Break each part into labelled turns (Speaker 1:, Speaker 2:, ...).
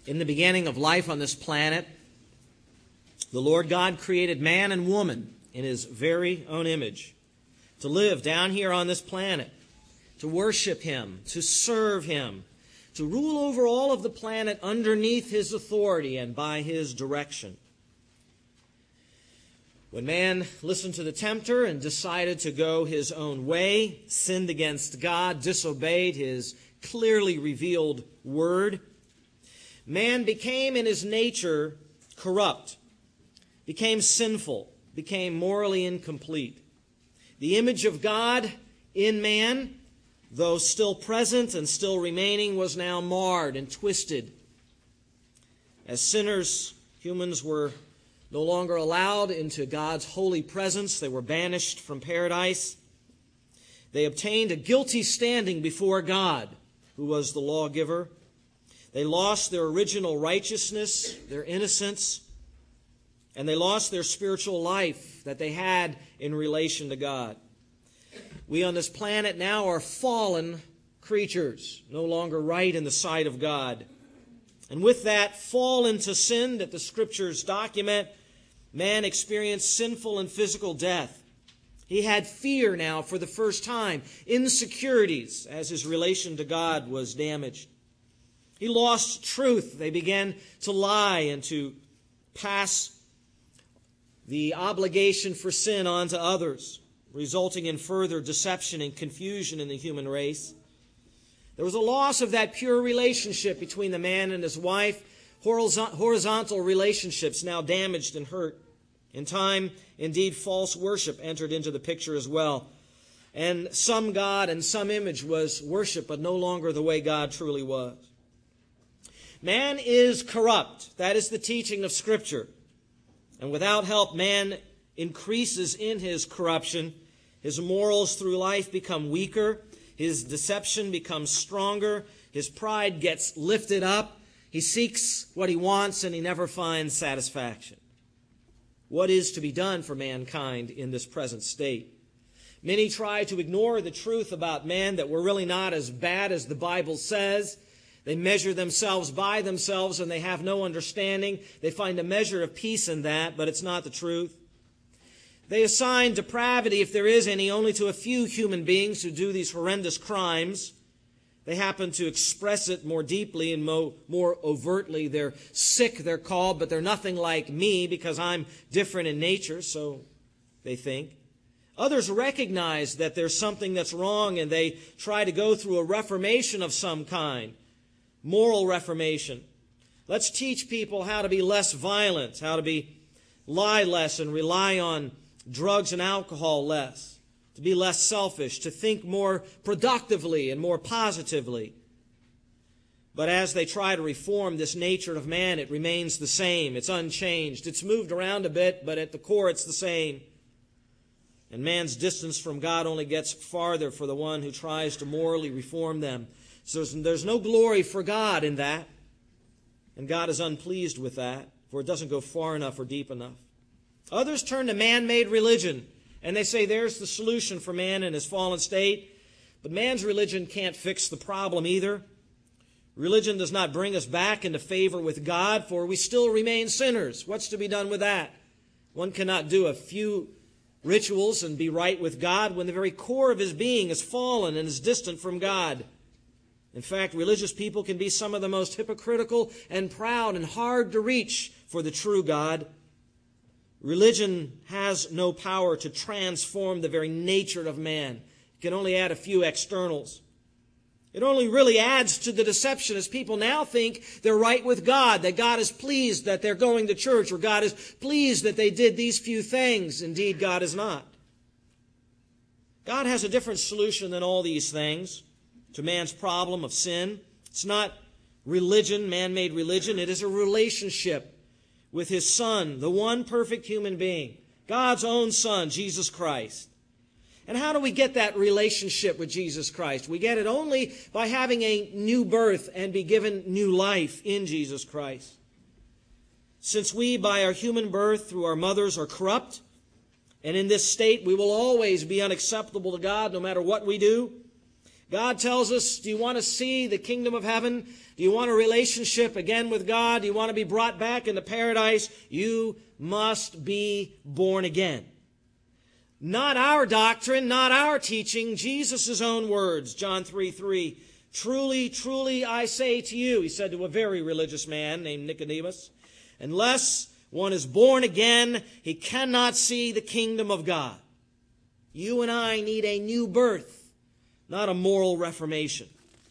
Speaker 1: In the beginning of life on this planet, the Lord God created man and woman in His very own image to live down here on this planet, to worship Him, to serve Him, to rule over all of the planet underneath His authority and by His direction. When man listened to the tempter and decided to go his own way, sinned against God, disobeyed His clearly revealed word, man became in his nature corrupt, became sinful, became morally incomplete. The image of God in man, though still present and still remaining, was now marred and twisted. As sinners, humans were no longer allowed into God's holy presence. They were banished from paradise. They obtained a guilty standing before God, who was the lawgiver. They lost their original righteousness, their innocence, and they lost their spiritual life that they had in relation to God. We on this planet now are fallen creatures, no longer right in the sight of God. And with that fall into sin that the Scriptures document, man experienced sinful and physical death. He had fear now for the first time, insecurities as his relation to God was damaged. He lost truth. They began to lie and to pass the obligation for sin on to others, resulting in further deception and confusion in the human race. There was a loss of that pure relationship between the man and his wife, horizontal relationships now damaged and hurt. In time, indeed, false worship entered into the picture as well. And some God and some image was worship, but no longer the way God truly was. Man is corrupt. That is the teaching of Scripture. And without help, man increases in his corruption. His morals through life become weaker. His deception becomes stronger. His pride gets lifted up. He seeks what he wants and he never finds satisfaction. What is to be done for mankind in this present state? Many try to ignore the truth about man that we're really not as bad as the Bible says. They measure themselves by themselves and they have no understanding. They find a measure of peace in that, but it's not the truth. They assign depravity, if there is any, only to a few human beings who do these horrendous crimes. They happen to express it more deeply and more overtly. They're sick, they're called, but they're nothing like me because I'm different in nature, so they think. Others recognize that there's something that's wrong and they try to go through a reformation of some kind, moral reformation. Let's teach people how to be less violent, how to lie less and rely on drugs and alcohol less, to be less selfish, to think more productively and more positively. But as they try to reform this nature of man, it remains the same. It's unchanged. It's moved around a bit, but at the core it's the same. And man's distance from God only gets farther for the one who tries to morally reform them. So there's no glory for God in that. And God is unpleased with that, for it doesn't go far enough or deep enough. Others turn to man-made religion, and they say there's the solution for man in his fallen state. But man's religion can't fix the problem either. Religion does not bring us back into favor with God, for we still remain sinners. What's to be done with that? One cannot do a few rituals and be right with God when the very core of his being is fallen and is distant from God. In fact, religious people can be some of the most hypocritical and proud and hard to reach for the true God. Religion has no power to transform the very nature of man. It can only add a few externals. It only really adds to the deception as people now think they're right with God, that God is pleased that they're going to church, or God is pleased that they did these few things. Indeed, God is not. God has a different solution than all these things to man's problem of sin. It's not religion, man-made religion. It is a relationship with His Son, the one perfect human being, God's own Son, Jesus Christ. And how do we get that relationship with Jesus Christ? We get it only by having a new birth and be given new life in Jesus Christ. Since we, by our human birth through our mothers, are corrupt, and in this state we will always be unacceptable to God no matter what we do, God tells us, do you want to see the kingdom of heaven? Do you want a relationship again with God? Do you want to be brought back into paradise? You must be born again. Not our doctrine, not our teaching, Jesus' own words. John 3:3. Truly, truly, I say to you, he said to a very religious man named Nicodemus, unless one is born again, he cannot see the kingdom of God. You and I need a new birth, not a moral reformation.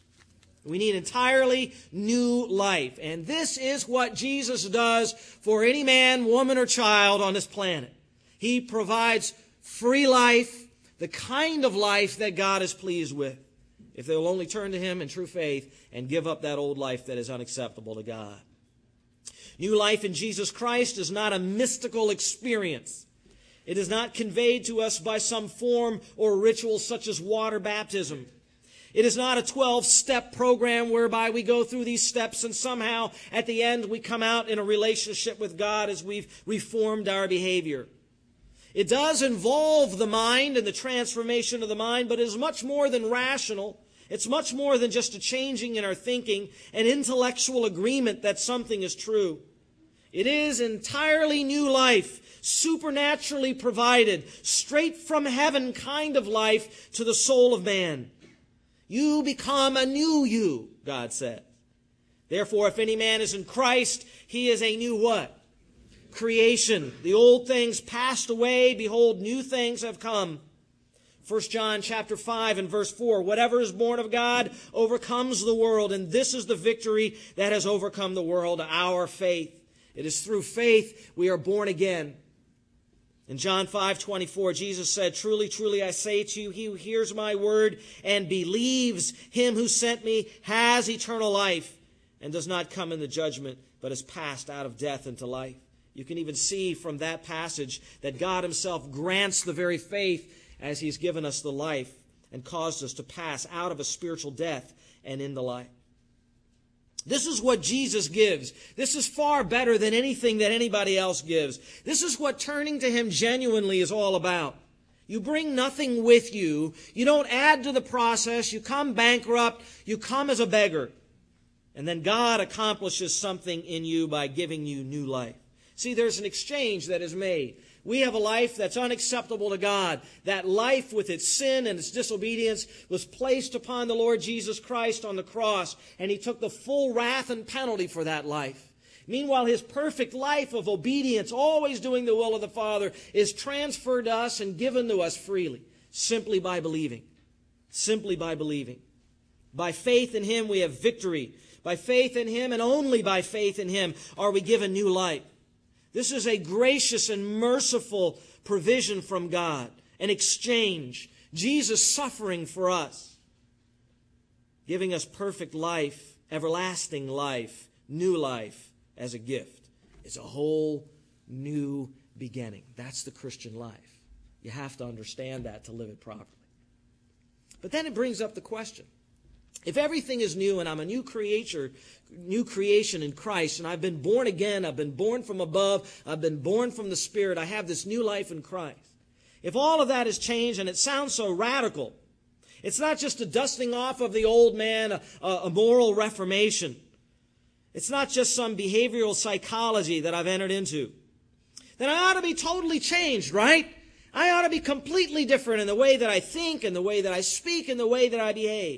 Speaker 1: We need entirely new life. And this is what Jesus does for any man, woman, or child on this planet. He provides free life, the kind of life that God is pleased with, if they will only turn to Him in true faith and give up that old life that is unacceptable to God. New life in Jesus Christ is not a mystical experience. It is not conveyed to us by some form or ritual such as water baptism. It is not a 12-step program whereby we go through these steps and somehow at the end we come out in a relationship with God as we've reformed our behavior. It does involve the mind and the transformation of the mind, but it is much more than rational. It's much more than just a changing in our thinking, an intellectual agreement that something is true. It is entirely new life, supernaturally provided, straight from heaven kind of life to the soul of man. You become a new you, God said. Therefore, if any man is in Christ, he is a new what? Creation. The old things passed away. Behold, new things have come. 1 John chapter 5 and verse 4, whatever is born of God overcomes the world, and this is the victory that has overcome the world, our faith. It is through faith we are born again. In John 5:24, Jesus said, truly, truly, I say to you, he who hears my word and believes him who sent me has eternal life and does not come into judgment, but is passed out of death into life. You can even see from that passage that God himself grants the very faith as he's given us the life and caused us to pass out of a spiritual death and into life. This is what Jesus gives. This is far better than anything that anybody else gives. This is what turning to him genuinely is all about. You bring nothing with you. You don't add to the process. You come bankrupt. You come as a beggar. And then God accomplishes something in you by giving you new life. See, there's an exchange that is made. We have a life that's unacceptable to God. That life with its sin and its disobedience was placed upon the Lord Jesus Christ on the cross, and he took the full wrath and penalty for that life. Meanwhile, his perfect life of obedience, always doing the will of the Father, is transferred to us and given to us freely, simply by believing. Simply by believing. By faith in him, we have victory. By faith in him, and only by faith in him, are we given new life. This is a gracious and merciful provision from God, an exchange. Jesus suffering for us, giving us perfect life, everlasting life, new life as a gift. It's a whole new beginning. That's the Christian life. You have to understand that to live it properly. But then it brings up the question. If everything is new and I'm a new creation in Christ, and I've been born again, I've been born from above, I've been born from the Spirit, I have this new life in Christ. If all of that has changed, and it sounds so radical, it's not just a dusting off of the old man, a moral reformation. It's not just some behavioral psychology that I've entered into. Then I ought to be totally changed, right? I ought to be completely different in the way that I think, in the way that I speak, in the way that I behave.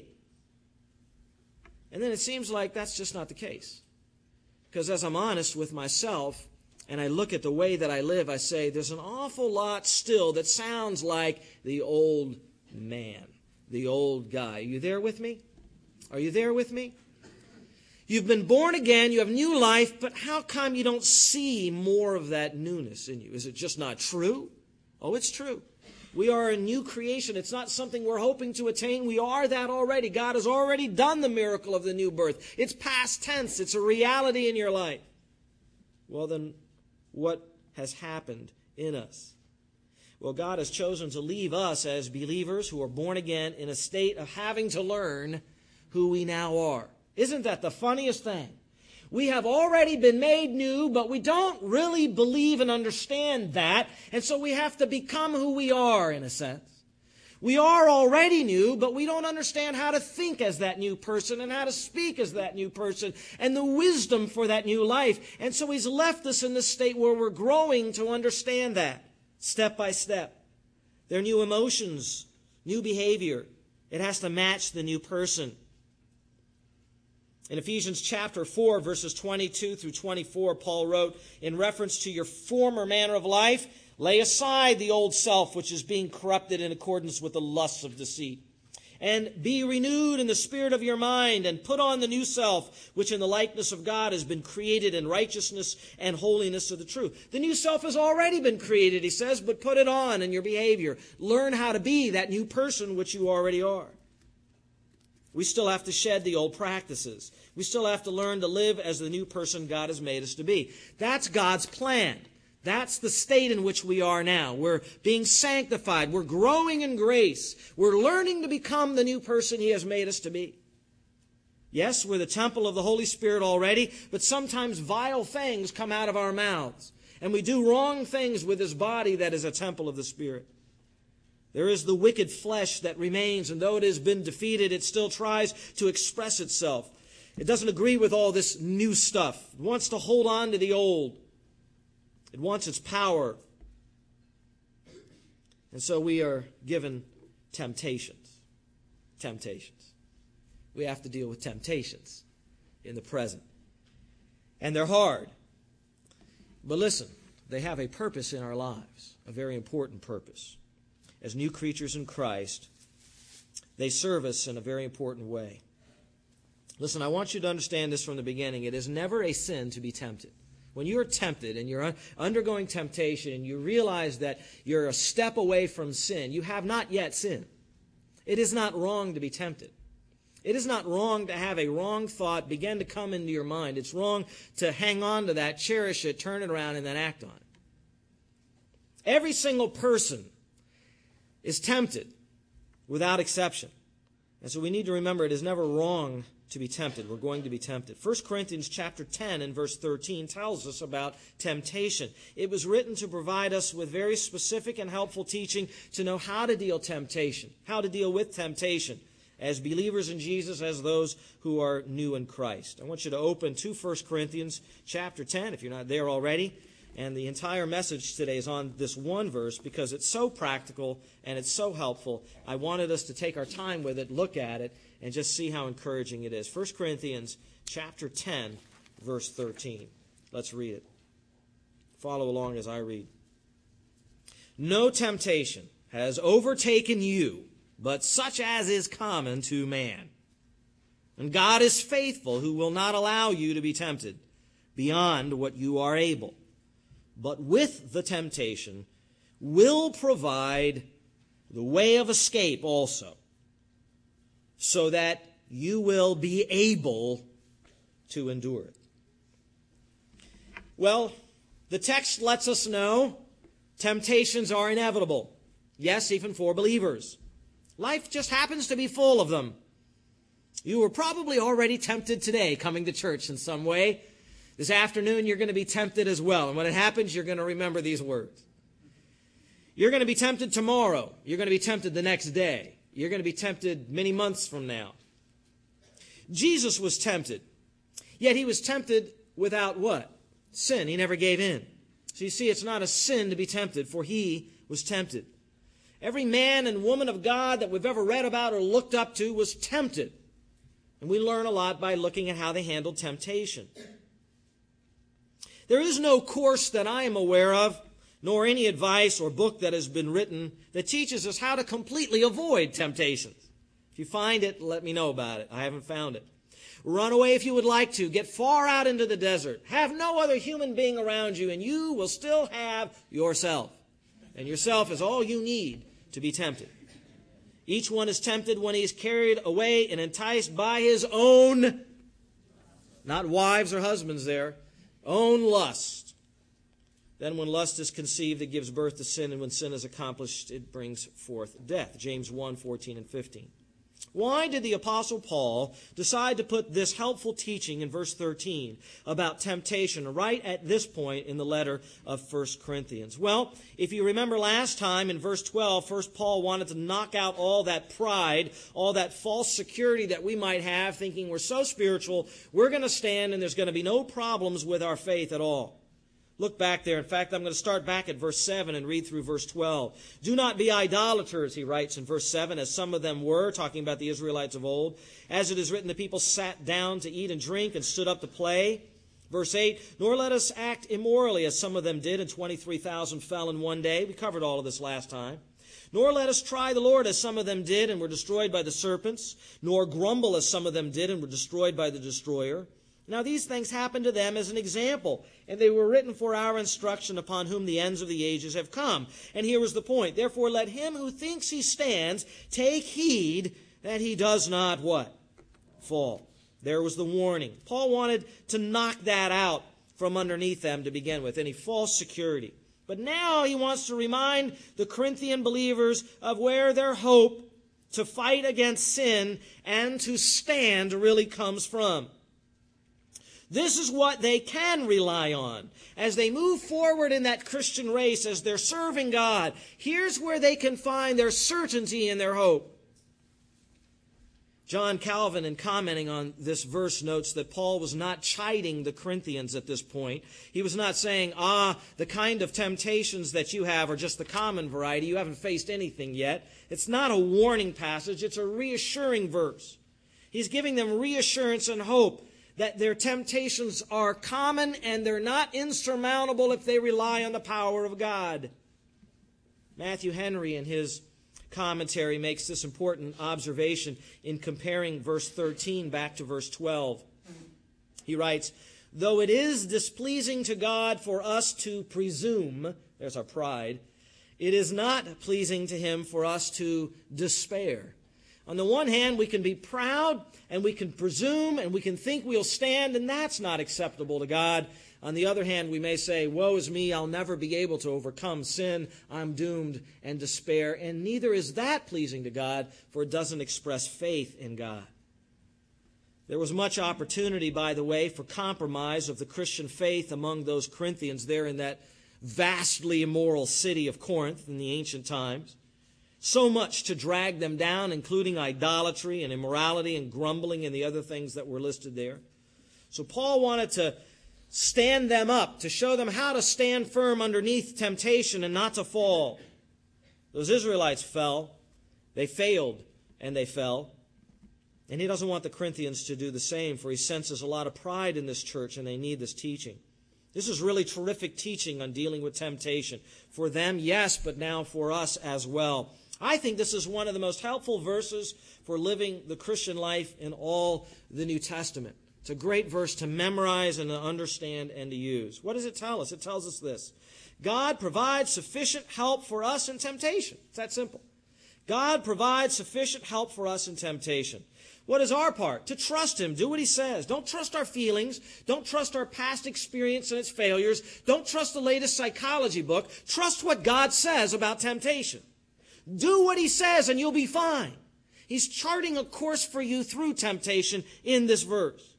Speaker 1: And then it seems like that's just not the case. Because as I'm honest with myself and I look at the way that I live, I say there's an awful lot still that sounds like the old man, the old guy. Are you there with me? Are you there with me? You've been born again, you have new life, but how come you don't see more of that newness in you? Is it just not true? Oh, it's true. We are a new creation. It's not something we're hoping to attain. We are that already. God has already done the miracle of the new birth. It's past tense. It's a reality in your life. Well, then, what has happened in us? Well, God has chosen to leave us as believers who are born again in a state of having to learn who we now are. Isn't that the funniest thing? We have already been made new, but we don't really believe and understand that, and so we have to become who we are, in a sense. We are already new, but we don't understand how to think as that new person and how to speak as that new person and the wisdom for that new life. And so he's left us in this state where we're growing to understand that step by step. There are new emotions, new behavior. It has to match the new person. In Ephesians chapter 4, verses 22 through 24, Paul wrote, in reference to your former manner of life, lay aside the old self, which is being corrupted in accordance with the lusts of deceit. And be renewed in the spirit of your mind, and put on the new self, which in the likeness of God has been created in righteousness and holiness of the truth. The new self has already been created, he says, but put it on in your behavior. Learn how to be that new person which you already are. We still have to shed the old practices. We still have to learn to live as the new person God has made us to be. That's God's plan. That's the state in which we are now. We're being sanctified. We're growing in grace. We're learning to become the new person he has made us to be. Yes, we're the temple of the Holy Spirit already, but sometimes vile things come out of our mouths, and we do wrong things with this body that is a temple of the Spirit. There is the wicked flesh that remains, and though it has been defeated, it still tries to express itself. It doesn't agree with all this new stuff. It wants to hold on to the old. It wants its power. And so we are given temptations. Temptations. We have to deal with temptations in the present. And they're hard. But listen, they have a purpose in our lives, a very important purpose. As new creatures in Christ, they serve us in a very important way. Listen, I want you to understand this from the beginning. It is never a sin to be tempted. When you're tempted and you're undergoing temptation and you realize that you're a step away from sin, you have not yet sinned. It is not wrong to be tempted. It is not wrong to have a wrong thought begin to come into your mind. It's wrong to hang on to that, cherish it, turn it around, and then act on it. Every single person is tempted without exception. And so we need to remember it is never wrong to be tempted. We're going to be tempted. 1 Corinthians chapter 10 and verse 13 tells us about temptation. It was written to provide us with very specific and helpful teaching to know how to deal with temptation as believers in Jesus, as those who are new in Christ. I want you to open to 1 Corinthians chapter 10 if you're not there already. And the entire message today is on this one verse because it's so practical and it's so helpful. I wanted us to take our time with it, look at it, and just see how encouraging it is. 1 Corinthians chapter 10, verse 13. Let's read it. Follow along as I read. No temptation has overtaken you, but such as is common to man. And God is faithful, who will not allow you to be tempted beyond what you are able, but with the temptation will provide the way of escape also, so that you will be able to endure it. Well, the text lets us know temptations are inevitable. Yes, even for believers. Life just happens to be full of them. You were probably already tempted today coming to church in some way. This afternoon, you're going to be tempted as well. And when it happens, you're going to remember these words. You're going to be tempted tomorrow. You're going to be tempted the next day. You're going to be tempted many months from now. Jesus was tempted. Yet he was tempted without what? Sin. He never gave in. So you see, it's not a sin to be tempted, for he was tempted. Every man and woman of God that we've ever read about or looked up to was tempted. And we learn a lot by looking at how they handled temptation. There is no course that I am aware of, nor any advice or book that has been written that teaches us how to completely avoid temptations. If you find it, let me know about it. I haven't found it. Run away if you would like to. Get far out into the desert. Have no other human being around you, and you will still have yourself. And yourself is all you need to be tempted. Each one is tempted when he is carried away and enticed by his own, not wives or husbands there, own lust. Then when lust is conceived, it gives birth to sin, and when sin is accomplished, it brings forth death. James 1, 14 and 15. Why did the Apostle Paul decide to put this helpful teaching in verse 13 about temptation right at this point in the letter of 1 Corinthians? Well, if you remember last time in verse 12, first Paul wanted to knock out all that pride, all that false security that we might have, thinking we're so spiritual, we're going to stand and there's going to be no problems with our faith at all. Look back there. In fact, I'm going to start back at verse 7 and read through verse 12. Do not be idolaters, he writes in verse 7, as some of them were, talking about the Israelites of old. As it is written, the people sat down to eat and drink and stood up to play. Verse 8, nor let us act immorally, as some of them did, and 23,000 fell in one day. We covered all of this last time. Nor let us try the Lord, as some of them did, and were destroyed by the serpents. Nor grumble, as some of them did, and were destroyed by the destroyer. Now these things happened to them as an example, and they were written for our instruction, upon whom the ends of the ages have come. And here was the point. Therefore let him who thinks he stands take heed that he does not what? Fall. There was the warning. Paul wanted to knock that out from underneath them to begin with, any false security. But now he wants to remind the Corinthian believers of where their hope to fight against sin and to stand really comes from. This is what they can rely on. As they move forward in that Christian race, as they're serving God, here's where they can find their certainty and their hope. John Calvin, in commenting on this verse, notes that Paul was not chiding the Corinthians at this point. He was not saying, the kind of temptations that you have are just the common variety. You haven't faced anything yet. It's not a warning passage. It's a reassuring verse. He's giving them reassurance and hope that their temptations are common and they're not insurmountable if they rely on the power of God. Matthew Henry, in his commentary, makes this important observation in comparing verse 13 back to verse 12. He writes, though it is displeasing to God for us to presume, there's our pride, it is not pleasing to him for us to despair. On the one hand, we can be proud and we can presume and we can think we'll stand, and that's not acceptable to God. On the other hand, we may say, woe is me, I'll never be able to overcome sin, I'm doomed, and despair. And neither is that pleasing to God, for it doesn't express faith in God. There was much opportunity, by the way, for compromise of the Christian faith among those Corinthians there in that vastly immoral city of Corinth in the ancient times. So much to drag them down, including idolatry and immorality and grumbling and the other things that were listed there. So Paul wanted to stand them up, to show them how to stand firm underneath temptation and not to fall. Those Israelites fell. They failed and they fell. And he doesn't want the Corinthians to do the same, for he senses a lot of pride in this church and they need this teaching. This is really terrific teaching on dealing with temptation. For them, yes, but now for us as well. I think this is one of the most helpful verses for living the Christian life in all the New Testament. It's a great verse to memorize and to understand and to use. What does it tell us? It tells us this. God provides sufficient help for us in temptation. It's that simple. God provides sufficient help for us in temptation. What is our part? To trust him. Do what he says. Don't trust our feelings. Don't trust our past experience and its failures. Don't trust the latest psychology book. Trust what God says about temptation. Do what he says and you'll be fine. He's charting a course for you through temptation in this verse.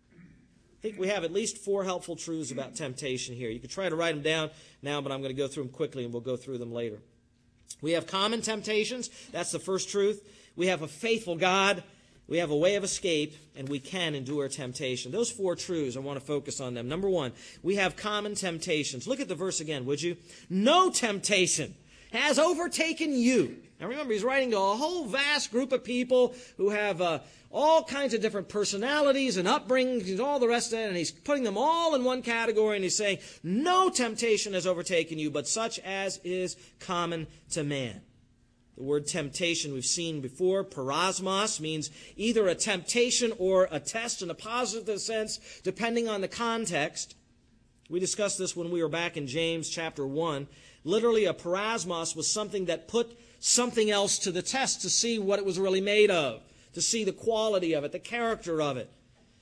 Speaker 1: I think we have at least 4 helpful truths about temptation here. You could try to write them down now, but I'm going to go through them quickly and we'll go through them later. We have common temptations. That's the first truth. We have a faithful God. We have a way of escape, and we can endure temptation. Those 4 truths, I want to focus on them. Number 1, we have common temptations. Look at the verse again, would you? No temptation has overtaken you. Now remember, he's writing to a whole vast group of people who have all kinds of different personalities and upbringings and all the rest of it, and he's putting them all in one category, and he's saying, no temptation has overtaken you, but such as is common to man. The word temptation we've seen before, parasmos, means either a temptation or a test in a positive sense, depending on the context. We discussed this when we were back in James chapter 1. Literally, a parasmos was something that put something else to the test to see what it was really made of, to see the quality of it, the character of it.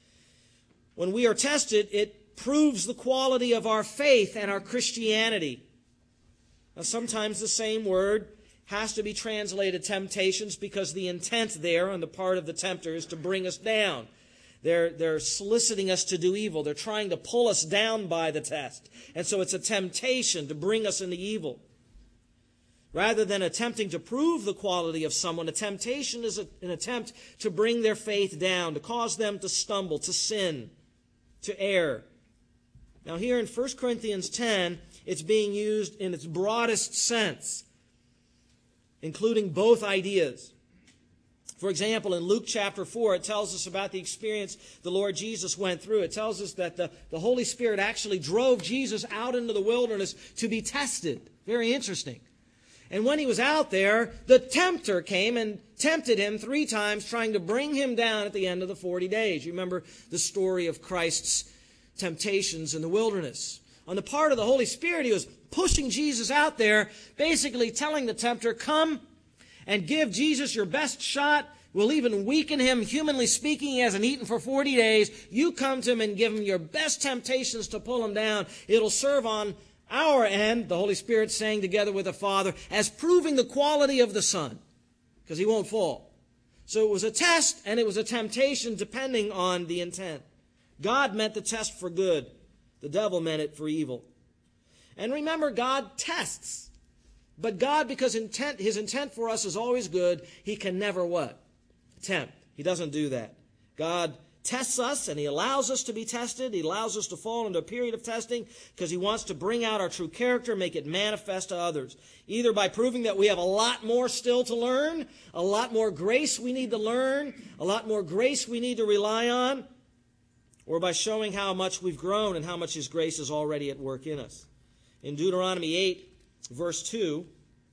Speaker 1: When we are tested, it proves the quality of our faith and our Christianity. Now, sometimes the same word has to be translated temptations because the intent there on the part of the tempter is to bring us down. They're soliciting us to do evil. They're trying to pull us down by the test. And so it's a temptation to bring us into evil. Rather than attempting to prove the quality of someone, a temptation is an attempt to bring their faith down, to cause them to stumble, to sin, to err. Now here in 1 Corinthians 10, it's being used in its broadest sense, including both ideas. For example, in Luke chapter 4, it tells us about the experience the Lord Jesus went through. It tells us that the Holy Spirit actually drove Jesus out into the wilderness to be tested. Very interesting. And when he was out there, the tempter came and tempted him 3 times, trying to bring him down at the end of the 40 days. You remember the story of Christ's temptations in the wilderness. On the part of the Holy Spirit, he was pushing Jesus out there, basically telling the tempter, come and give Jesus your best shot. We'll even weaken him, humanly speaking. He hasn't eaten for 40 days. You come to him and give him your best temptations to pull him down. It'll serve on our end, the Holy Spirit saying together with the Father, as proving the quality of the Son, because he won't fall. So it was a test and it was a temptation depending on the intent. God meant the test for good. The devil meant it for evil. And remember, God tests. But God, because his intent for us is always good, he can never what? Tempt. He doesn't do that. God tests us and he allows us to be tested. He allows us to fall into a period of testing because he wants to bring out our true character, make it manifest to others. Either by proving that we have a lot more still to learn, a lot more grace we need to learn, a lot more grace we need to rely on, or by showing how much we've grown and how much his grace is already at work in us. In Deuteronomy 8, verse 2,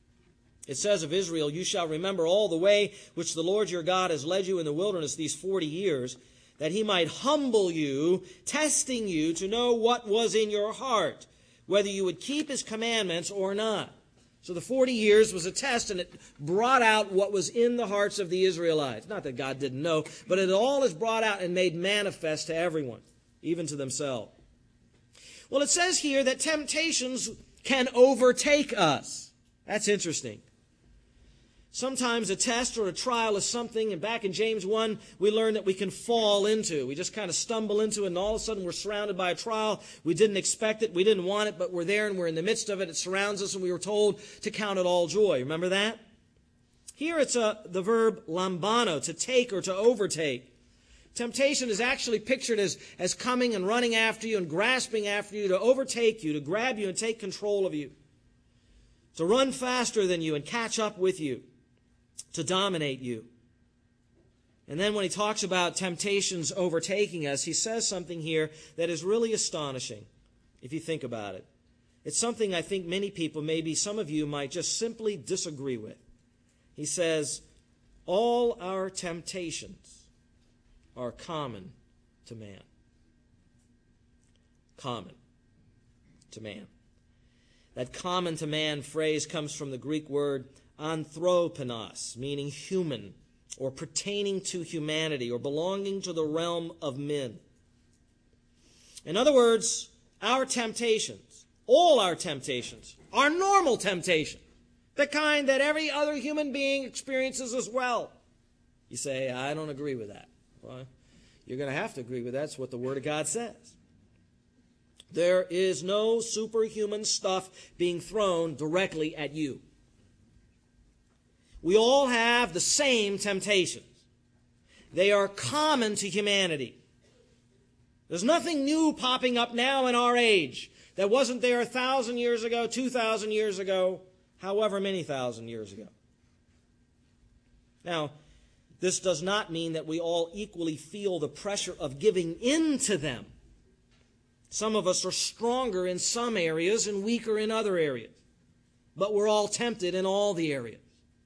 Speaker 1: it says of Israel, you shall remember all the way which the Lord your God has led you in the wilderness these 40 years, that he might humble you, testing you to know what was in your heart, whether you would keep his commandments or not. So the 40 years was a test, and it brought out what was in the hearts of the Israelites. Not that God didn't know, but it all is brought out and made manifest to everyone, even to themselves. Well, it says here that temptations can overtake us. That's interesting. Sometimes a test or a trial is something, and back in James 1, we learned that we can fall into. We just kind of stumble into it, and all of a sudden we're surrounded by a trial. We didn't expect it, we didn't want it, but we're there and we're in the midst of it. It surrounds us, and we were told to count it all joy. Remember that? Here it's the verb lambano, to take or to overtake. Temptation is actually pictured as coming and running after you and grasping after you to overtake you, to grab you and take control of you, to run faster than you and catch up with you, to dominate you. And then when he talks about temptations overtaking us, he says something here that is really astonishing, if you think about it. It's something I think many people, maybe some of you, might just simply disagree with. He says, all our temptations are common to man. Common to man. That common to man phrase comes from the Greek word anthroponos, meaning human, or pertaining to humanity, or belonging to the realm of men. In other words, our temptations, all our temptations, are normal temptations, the kind that every other human being experiences as well. You say, I don't agree with that. Well, you're going to have to agree with that. That's what the Word of God says. There is no superhuman stuff being thrown directly at you. We all have the same temptations. They are common to humanity. There's nothing new popping up now in our age that wasn't there 1,000 years ago, 2,000 years ago, however many thousand years ago. Now, this does not mean that we all equally feel the pressure of giving in to them. Some of us are stronger in some areas and weaker in other areas. But we're all tempted in all the areas.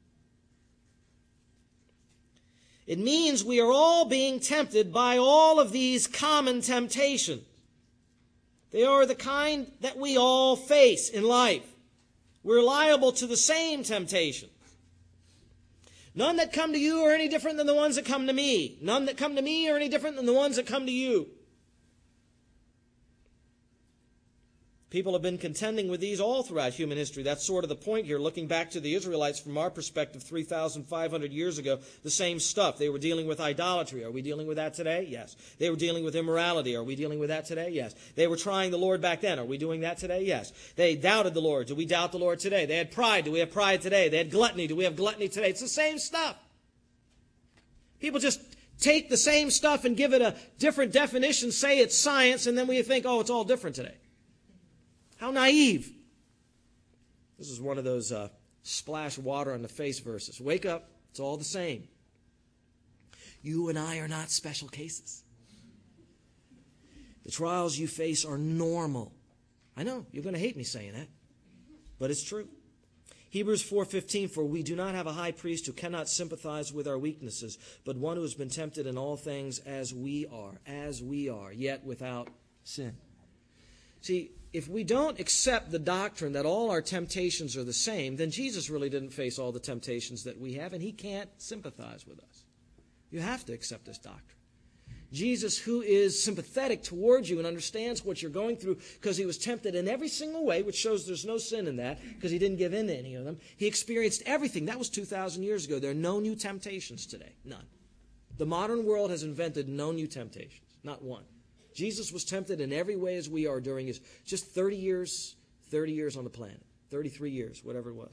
Speaker 1: It means we are all being tempted by all of these common temptations. They are the kind that we all face in life. We're liable to the same temptations. None that come to you are any different than the ones that come to me. None that come to me are any different than the ones that come to you. People have been contending with these all throughout human history. That's sort of the point here, looking back to the Israelites from our perspective 3,500 years ago, the same stuff. They were dealing with idolatry. Are we dealing with that today? Yes. They were dealing with immorality. Are we dealing with that today? Yes. They were trying the Lord back then. Are we doing that today? Yes. They doubted the Lord. Do we doubt the Lord today? They had pride. Do we have pride today? They had gluttony. Do we have gluttony today? It's the same stuff. People just take the same stuff and give it a different definition, say it's science, and then we think, oh, it's all different today. How naive. This is one of those splash water on the face verses. Wake up. It's all the same. You and I are not special cases. The trials you face are normal. I know, you're going to hate me saying that, but it's true. Hebrews 4:15, for we do not have a high priest who cannot sympathize with our weaknesses, but one who has been tempted in all things as we are, yet without sin. See, if we don't accept the doctrine that all our temptations are the same, then Jesus really didn't face all the temptations that we have, and he can't sympathize with us. You have to accept this doctrine. Jesus, who is sympathetic towards you and understands what you're going through because he was tempted in every single way, which shows there's no sin in that because he didn't give in to any of them. He experienced everything. That was 2,000 years ago. There are no new temptations today. None. The modern world has invented no new temptations. Not one. Jesus was tempted in every way as we are during his just 30 years on the planet. 33 years, whatever it was.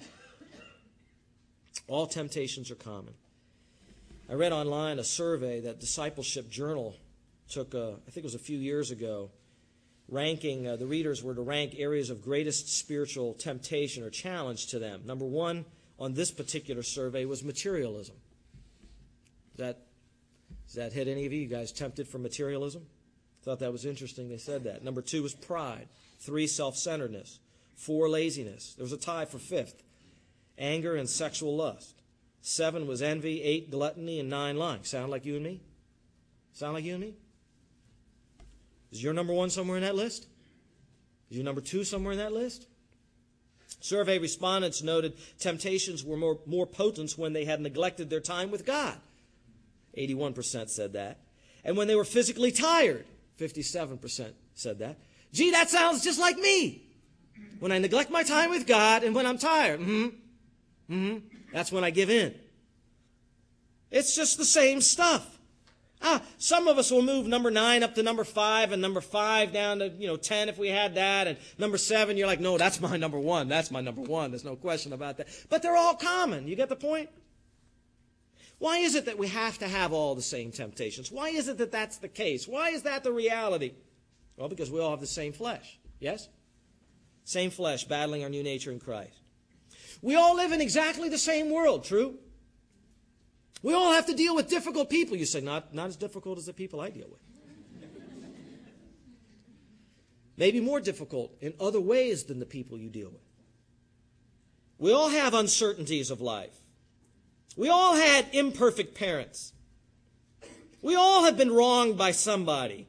Speaker 1: All temptations are common. I read online a survey that Discipleship Journal took, I think it was a few years ago, ranking, the readers were to rank areas of greatest spiritual temptation or challenge to them. Number one on this particular survey was materialism. Does that hit any of you? You guys tempted for materialism? Thought that was interesting they said that. Number two was pride. 3, self-centeredness. 4, laziness. There was a tie for 5th. Anger and sexual lust. 7 was envy. 8, gluttony. And 9, lying. Sound like you and me? Sound like you and me? Is your number 1 somewhere in that list? Is your number 2 somewhere in that list? Survey respondents noted temptations were more potent when they had neglected their time with God. 81% said that. And when they were physically tired, 57% said that. Gee, that sounds just like me. When I neglect my time with God and when I'm tired, that's when I give in. It's just the same stuff. Some of us will move number 9 up to number 5 and number 5 down to 10 if we had that, and number 7 you're like, no, that's my number 1. That's my number 1. There's no question about that. But they're all common. You get the point? Why is it that we have to have all the same temptations? Why is it that that's the case? Why is that the reality? Well, because we all have the same flesh. Yes? Same flesh battling our new nature in Christ. We all live in exactly the same world, true? We all have to deal with difficult people. You say, not as difficult as the people I deal with. Maybe more difficult in other ways than the people you deal with. We all have uncertainties of life. We all had imperfect parents. We all have been wronged by somebody.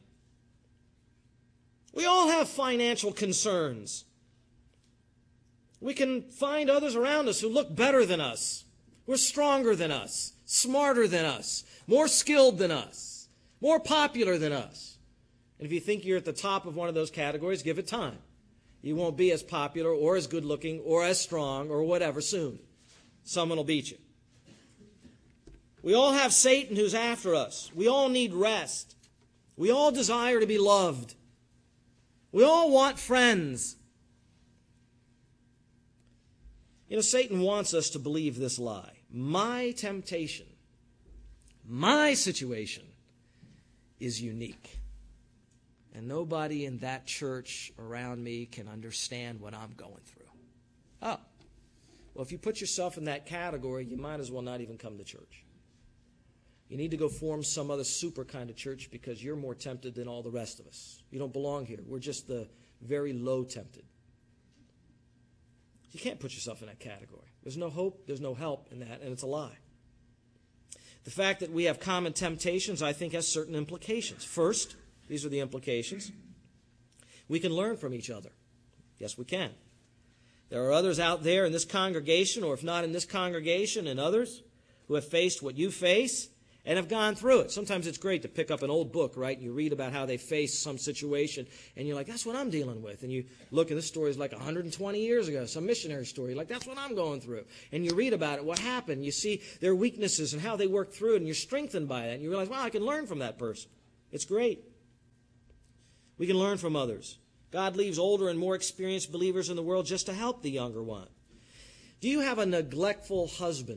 Speaker 1: We all have financial concerns. We can find others around us who look better than us, who are stronger than us, smarter than us, more skilled than us, more popular than us. And if you think you're at the top of one of those categories, give it time. You won't be as popular or as good looking or as strong or whatever soon. Someone will beat you. We all have Satan who's after us. We all need rest. We all desire to be loved. We all want friends. Satan wants us to believe this lie. My temptation, my situation is unique. And nobody in that church around me can understand what I'm going through. Oh, well, if you put yourself in that category, you might as well not even come to church. You need to go form some other super kind of church because you're more tempted than all the rest of us. You don't belong here. We're just the very low tempted. You can't put yourself in that category. There's no hope, there's no help in that, and it's a lie. The fact that we have common temptations, I think, has certain implications. First, these are the implications. We can learn from each other. Yes, we can. There are others out there in this congregation, or if not in this congregation, and others who have faced what you face, and have gone through it. Sometimes it's great to pick up an old book, right? And you read about how they faced some situation, and you're like, that's what I'm dealing with. And you look, and this story is like 120 years ago, some missionary story. Like, that's what I'm going through. And you read about it, what happened. You see their weaknesses and how they worked through it, and you're strengthened by that. And you realize, wow, I can learn from that person. It's great. We can learn from others. God leaves older and more experienced believers in the world just to help the younger one. Do you have a neglectful husband?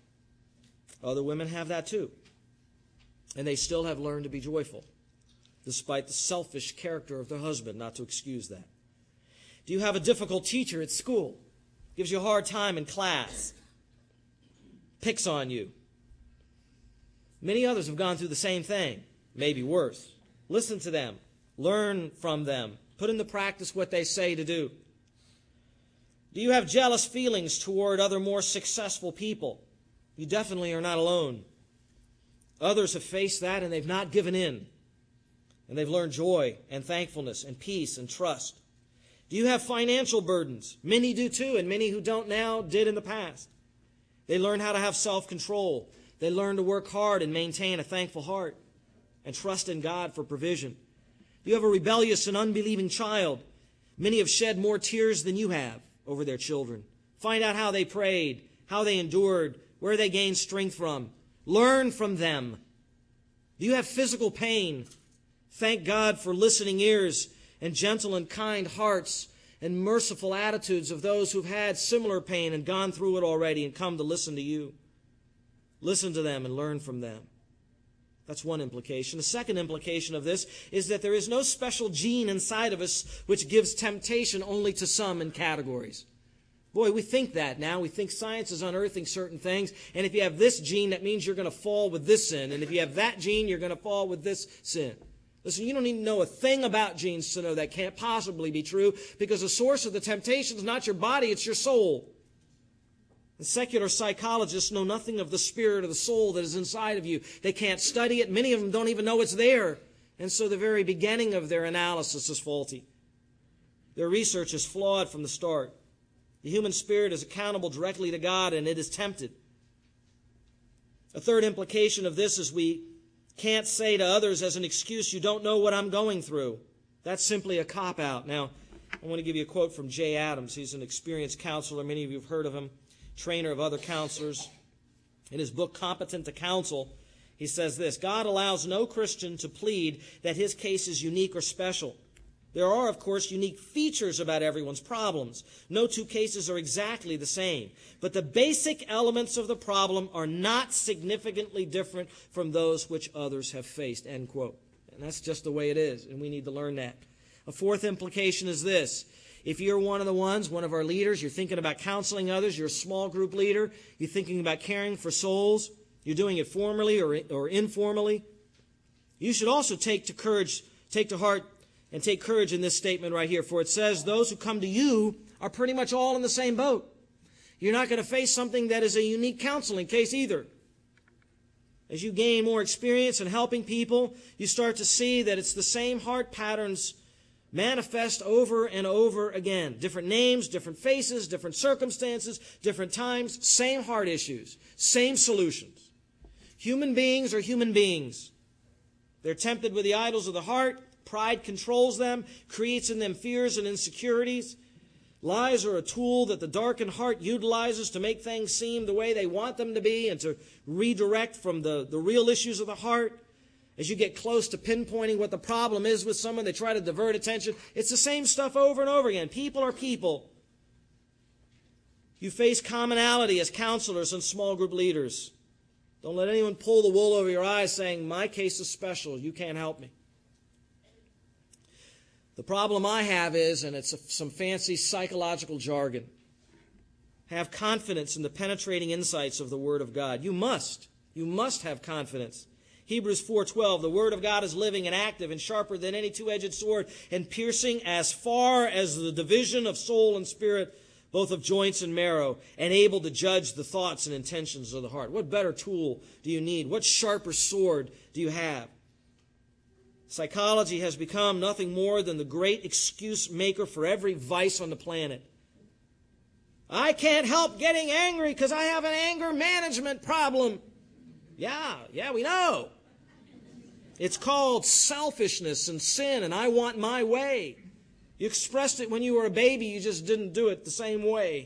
Speaker 1: Other women have that too. And they still have learned to be joyful, despite the selfish character of their husband, not to excuse that. Do you have a difficult teacher at school? Gives you a hard time in class? Picks on you? Many others have gone through the same thing, maybe worse. Listen to them. Learn from them. Put into practice what they say to do. Do you have jealous feelings toward other more successful people? You definitely are not alone. Others have faced that and they've not given in. And they've learned joy and thankfulness and peace and trust. Do you have financial burdens? Many do too, and many who don't now did in the past. They learn how to have self-control. They learn to work hard and maintain a thankful heart and trust in God for provision. Do you have a rebellious and unbelieving child? Many have shed more tears than you have over their children. Find out how they prayed, how they endured, where they gained strength from. Learn from them. Do you have physical pain? Thank God for listening ears and gentle and kind hearts and merciful attitudes of those who've had similar pain and gone through it already and come to listen to you. Listen to them and learn from them. That's one implication. The second implication of this is that there is no special gene inside of us which gives temptation only to some in categories. Boy, we think that now. We think science is unearthing certain things. And if you have this gene, that means you're going to fall with this sin. And if you have that gene, you're going to fall with this sin. Listen, you don't need to know a thing about genes to know that can't possibly be true, because the source of the temptation is not your body, it's your soul. The secular psychologists know nothing of the spirit or the soul that is inside of you. They can't study it. Many of them don't even know it's there. And so the very beginning of their analysis is faulty. Their research is flawed from the start. The human spirit is accountable directly to God, and it is tempted. A third implication of this is we can't say to others as an excuse, you don't know what I'm going through. That's simply a cop-out. Now, I want to give you a quote from Jay Adams. He's an experienced counselor. Many of you have heard of him, trainer of other counselors. In his book, Competent to Counsel, he says this: God allows no Christian to plead that his case is unique or special. There are, of course, unique features about everyone's problems. No two cases are exactly the same. But the basic elements of the problem are not significantly different from those which others have faced, end quote. And that's just the way it is, and we need to learn that. A fourth implication is this: if you're one of our leaders, you're thinking about counseling others, you're a small group leader, you're thinking about caring for souls, you're doing it formally or informally, you should also take to heart and take courage in this statement right here. For it says those who come to you are pretty much all in the same boat. You're not going to face something that is a unique counseling case either. As you gain more experience in helping people, you start to see that it's the same heart patterns manifest over and over again. Different names, different faces, different circumstances, different times, same heart issues, same solutions. Human beings are human beings. They're tempted with the idols of the heart. Pride controls them, creates in them fears and insecurities. Lies are a tool that the darkened heart utilizes to make things seem the way they want them to be and to redirect from the real issues of the heart. As you get close to pinpointing what the problem is with someone, they try to divert attention. It's the same stuff over and over again. People are people. You face commonality as counselors and small group leaders. Don't let anyone pull the wool over your eyes saying, my case is special, you can't help me. The problem I have is, and it's some fancy psychological jargon, have confidence in the penetrating insights of the Word of God. You must have confidence. Hebrews 4:12, the Word of God is living and active and sharper than any two-edged sword and piercing as far as the division of soul and spirit, both of joints and marrow, and able to judge the thoughts and intentions of the heart. What better tool do you need? What sharper sword do you have? Psychology has become nothing more than the great excuse maker for every vice on the planet. I can't help getting angry because I have an anger management problem. Yeah, we know. It's called selfishness and sin, and I want my way. You expressed it when you were a baby, you just didn't do it the same way.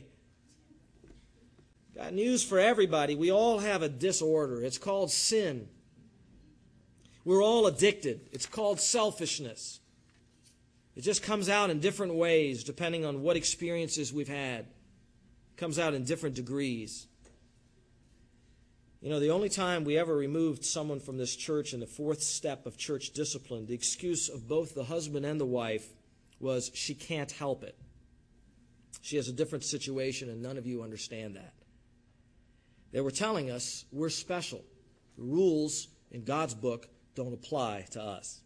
Speaker 1: Got news for everybody. We all have a disorder. It's called sin. We're all addicted. It's called selfishness. It just comes out in different ways depending on what experiences we've had. It comes out in different degrees. You know, the only time we ever removed someone from this church in the fourth step of church discipline, the excuse of both the husband and the wife was she can't help it. She has a different situation and none of you understand that. They were telling us we're special. The rules in God's book don't apply to us.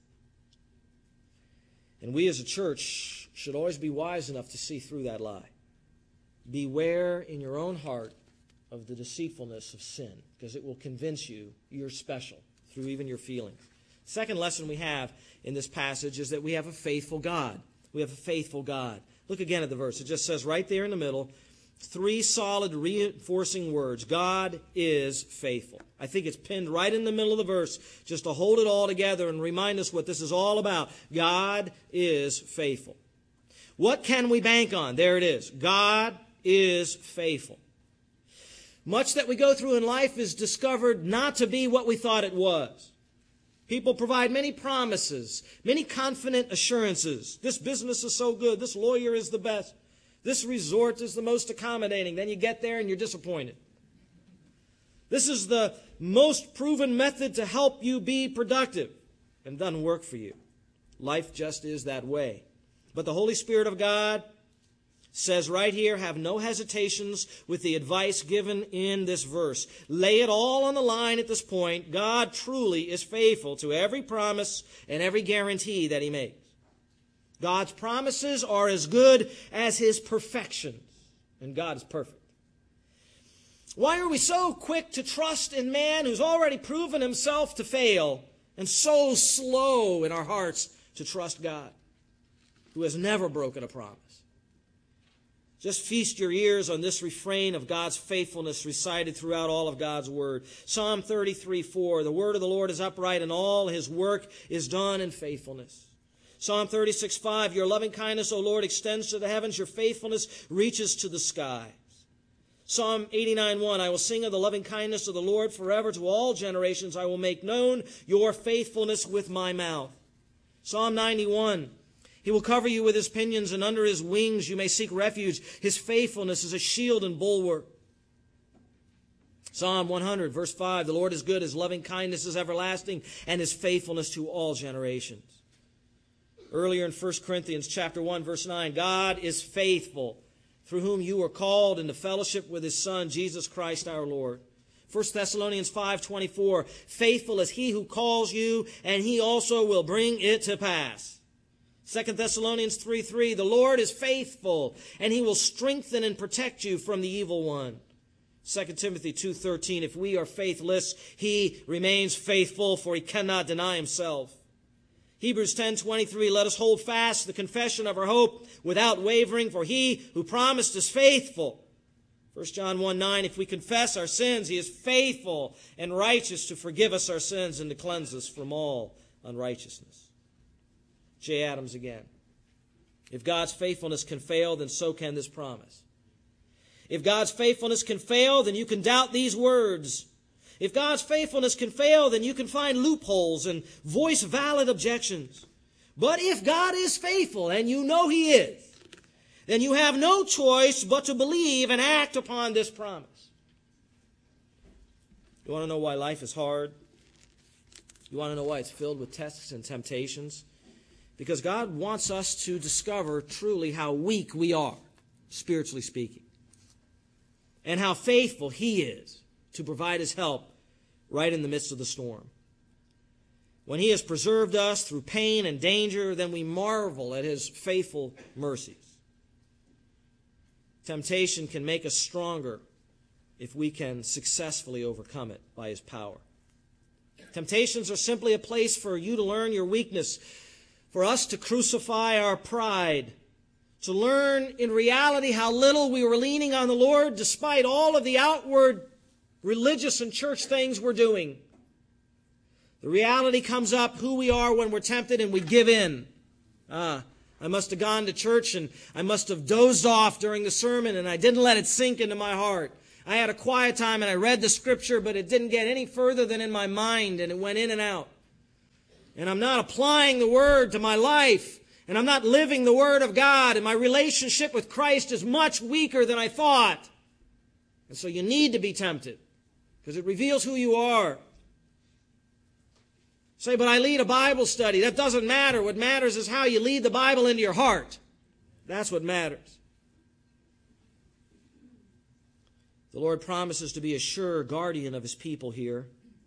Speaker 1: And we as a church should always be wise enough to see through that lie. Beware in your own heart of the deceitfulness of sin, because it will convince you you're special through even your feelings. Second lesson we have in this passage is that we have a faithful God. We have a faithful God. Look again at the verse. It just says right there in the middle, three solid reinforcing words. God is faithful. I think it's pinned right in the middle of the verse just to hold it all together and remind us what this is all about. God is faithful. What can we bank on? There it is. God is faithful. Much that we go through in life is discovered not to be what we thought it was. People provide many promises, many confident assurances. This business is so good. This lawyer is the best. This resort is the most accommodating. Then you get there and you're disappointed. This is the most proven method to help you be productive, and doesn't work for you. Life just is that way. But the Holy Spirit of God says right here, have no hesitations with the advice given in this verse. Lay it all on the line at this point. God truly is faithful to every promise and every guarantee that He makes. God's promises are as good as His perfections, and God is perfect. Why are we so quick to trust in man who's already proven himself to fail, and so slow in our hearts to trust God, who has never broken a promise? Just feast your ears on this refrain of God's faithfulness recited throughout all of God's Word. Psalm 33:4, the word of the Lord is upright, and all His work is done in faithfulness. Psalm 36:5, your loving kindness, O Lord, extends to the heavens. Your faithfulness reaches to the skies. Psalm 89:1, I will sing of the loving kindness of the Lord forever. To all generations I will make known your faithfulness with my mouth. Psalm 91, He will cover you with His pinions, and under His wings you may seek refuge. His faithfulness is a shield and bulwark. Psalm 100, verse 5, the Lord is good, His loving kindness is everlasting, and His faithfulness to all generations. Earlier in 1 Corinthians chapter 1, verse 9, God is faithful, through whom you were called into fellowship with His Son, Jesus Christ our Lord. 1 Thessalonians 5:24, faithful is He who calls you, and He also will bring it to pass. 2 Thessalonians 3:3, the Lord is faithful, and He will strengthen and protect you from the evil one. 2 Timothy 2:13, if we are faithless, He remains faithful, for He cannot deny Himself. Hebrews 10:23, let us hold fast the confession of our hope without wavering, for He who promised is faithful. 1 John 1:9, if we confess our sins, He is faithful and righteous to forgive us our sins and to cleanse us from all unrighteousness. J. Adams again. If God's faithfulness can fail, then so can this promise. If God's faithfulness can fail, then you can doubt these words. If God's faithfulness can fail, then you can find loopholes and voice valid objections. But if God is faithful, and you know He is, then you have no choice but to believe and act upon this promise. You want to know why life is hard? You want to know why it's filled with tests and temptations? Because God wants us to discover truly how weak we are, spiritually speaking, and how faithful He is to provide His help right in the midst of the storm. When He has preserved us through pain and danger, then we marvel at His faithful mercies. Temptation can make us stronger if we can successfully overcome it by His power. Temptations are simply a place for you to learn your weakness, for us to crucify our pride, to learn in reality how little we were leaning on the Lord despite all of the outward religious and church things we're doing. The reality comes up who we are when we're tempted and we give in. I must have gone to church and I must have dozed off during the sermon and I didn't let it sink into my heart. I had a quiet time and I read the scripture, but it didn't get any further than in my mind and it went in and out. And I'm not applying the Word to my life and I'm not living the Word of God and my relationship with Christ is much weaker than I thought. And so you need to be tempted because it reveals who you are. Say, but I lead a Bible study. That doesn't matter. What matters is how you lead the Bible into your heart. That's what matters. The Lord promises to be a sure guardian of His people here.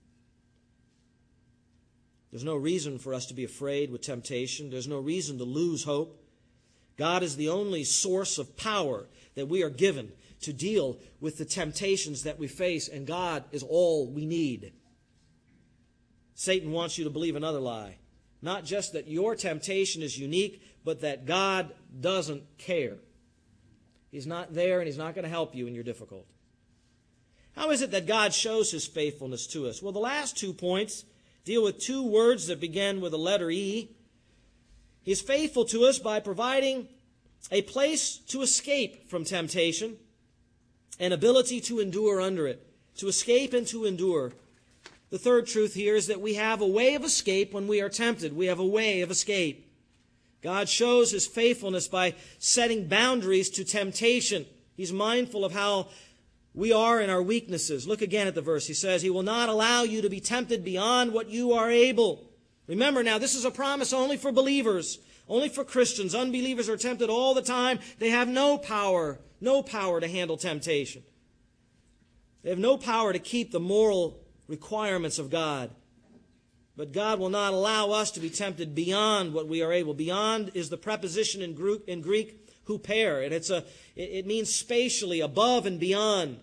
Speaker 1: There's no reason for us to be afraid with temptation. There's no reason to lose hope. God is the only source of power that we are given to deal with the temptations that we face, and God is all we need. Satan wants you to believe another lie. Not just that your temptation is unique, but that God doesn't care. He's not there and He's not going to help you in your difficulty. How is it that God shows His faithfulness to us? Well, the last 2 points deal with 2 words that begin with the letter E. He's faithful to us by providing a place to escape from temptation, an ability to endure under it, to escape and to endure. The third truth here is that we have a way of escape when we are tempted. We have a way of escape. God shows His faithfulness by setting boundaries to temptation. He's mindful of how we are in our weaknesses. Look again at the verse. He says, He will not allow you to be tempted beyond what you are able. Remember now, this is a promise only for believers, only for Christians. Unbelievers are tempted all the time. They have no power to handle temptation. They have no power to keep the moral requirements of God. But God will not allow us to be tempted beyond what we are able. Beyond is the preposition in Greek huper, and it means spatially, above and beyond.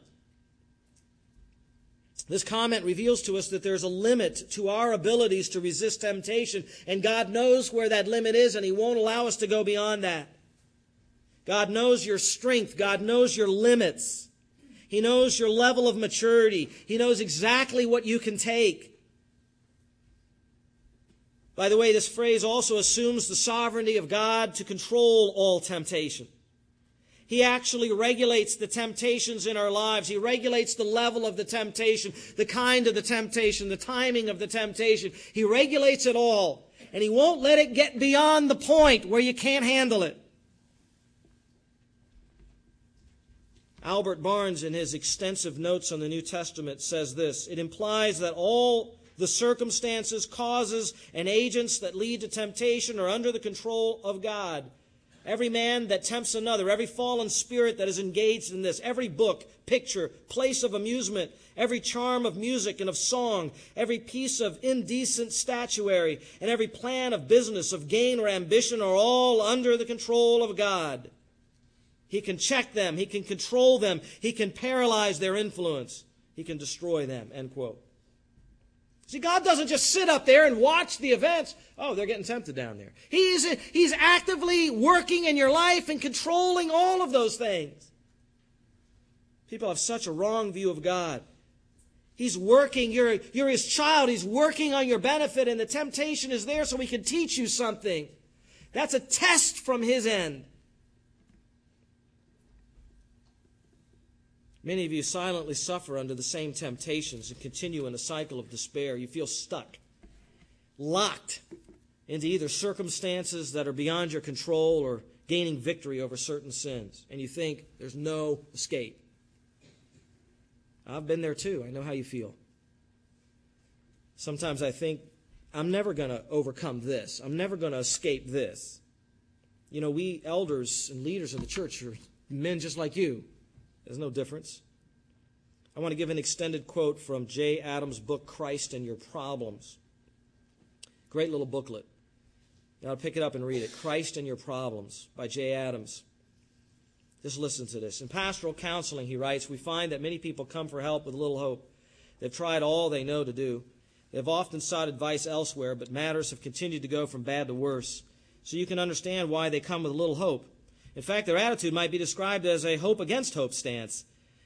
Speaker 1: This comment reveals to us that there's a limit to our abilities to resist temptation, and God knows where that limit is, and He won't allow us to go beyond that. God knows your strength. God knows your limits. He knows your level of maturity. He knows exactly what you can take. By the way, this phrase also assumes the sovereignty of God to control all temptation. He actually regulates the temptations in our lives. He regulates the level of the temptation, the kind of the temptation, the timing of the temptation. He regulates it all. And He won't let it get beyond the point where you can't handle it. Albert Barnes, in his extensive notes on the New Testament, says this: it implies that all the circumstances, causes, and agents that lead to temptation are under the control of God. Every man that tempts another, every fallen spirit that is engaged in this, every book, picture, place of amusement, every charm of music and of song, every piece of indecent statuary, and every plan of business, of gain or ambition are all under the control of God. He can check them. He can control them. He can paralyze their influence. He can destroy them, end quote. See, God doesn't just sit up there and watch the events. Oh, they're getting tempted down there. He's actively working in your life and controlling all of those things. People have such a wrong view of God. He's working. You're His child. He's working on your benefit, and the temptation is there so He can teach you something. That's a test from His end. Many of you silently suffer under the same temptations and continue in a cycle of despair. You feel stuck, locked into either circumstances that are beyond your control or gaining victory over certain sins. And you think there's no escape. I've been there too. I know how you feel. Sometimes I think, I'm never going to overcome this. I'm never going to escape this. You know, we elders and leaders of the church are men just like you. There's no difference. I want to give an extended quote from J. Adams' book, Christ and Your Problems. Great little booklet. Now pick it up and read it. Christ and Your Problems by J. Adams. Just listen to this. In pastoral counseling, he writes, we find that many people come for help with little hope. They've tried all they know to do. They've often sought advice elsewhere, but matters have continued to go from bad to worse. So you can understand why they come with little hope. In fact, their attitude might be described as a hope against hope stance.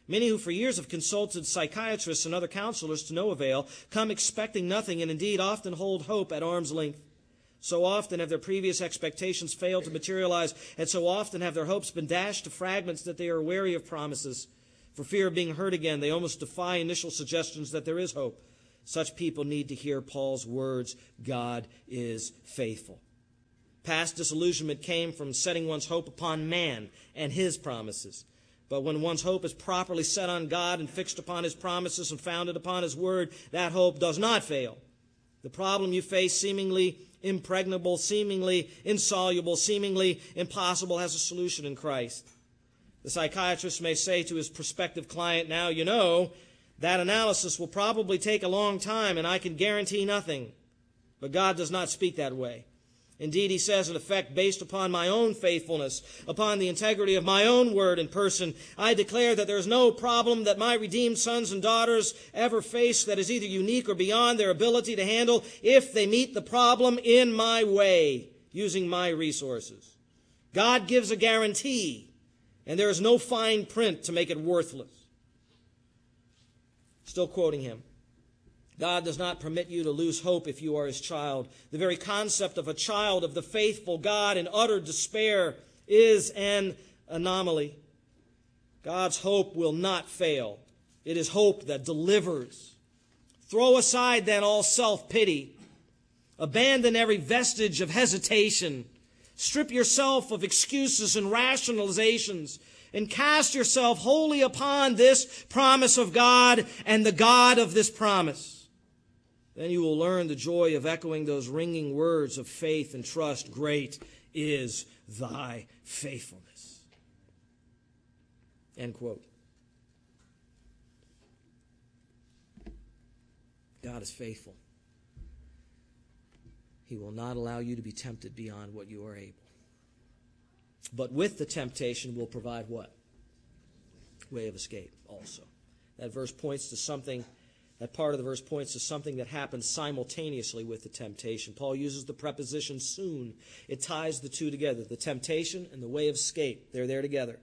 Speaker 1: Many who for years have consulted psychiatrists and other counselors to no avail come expecting nothing and indeed often hold hope at arm's length. So often have their previous expectations failed to materialize, and so often have their hopes been dashed to fragments that they are wary of promises. For fear of being hurt again, they almost defy initial suggestions that there is hope. Such people need to hear Paul's words, God is faithful. Past disillusionment came from setting one's hope upon man and his promises. But when one's hope is properly set on God and fixed upon his promises and founded upon his word, that hope does not fail. The problem you face, seemingly impregnable, seemingly insoluble, seemingly impossible, has a solution in Christ. The psychiatrist may say to his prospective client, now you know, that analysis will probably take a long time and I can guarantee nothing. But God does not speak that way. Indeed, he says, in effect, based upon my own faithfulness, upon the integrity of my own word and person, I declare that there is no problem that my redeemed sons and daughters ever face that is either unique or beyond their ability to handle if they meet the problem in my way, using my resources. God gives a guarantee, and there is no fine print to make it worthless. Still quoting him. God does not permit you to lose hope if you are his child. The very concept of a child of the faithful God in utter despair is an anomaly. God's hope will not fail. It is hope that delivers. Throw aside then all self-pity. Abandon every vestige of hesitation. Strip yourself of excuses and rationalizations, and cast yourself wholly upon this promise of God and the God of this promise. Then you will learn the joy of echoing those ringing words of faith and trust. Great is thy faithfulness. End quote. God is faithful. He will not allow you to be tempted beyond what you are able. But with the temptation will provide what? Way of escape also. That verse points to something. That part of the verse points to something that happens simultaneously with the temptation. Paul uses the preposition soon. It ties the two together. The temptation and the way of escape. They're there together.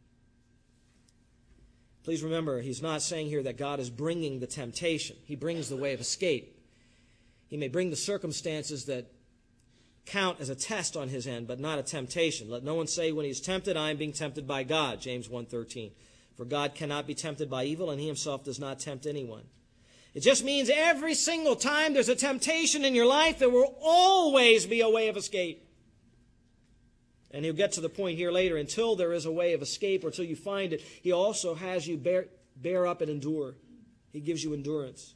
Speaker 1: Please remember, he's not saying here that God is bringing the temptation. He brings the way of escape. He may bring the circumstances that count as a test on his end, but not a temptation. Let no one say when he is tempted, I am being tempted by God. James 1:13. For God cannot be tempted by evil, and he himself does not tempt anyone. It just means every single time there's a temptation in your life, there will always be a way of escape. And he'll get to the point here later, until there is a way of escape or until you find it, he also has you bear up and endure. He gives you endurance.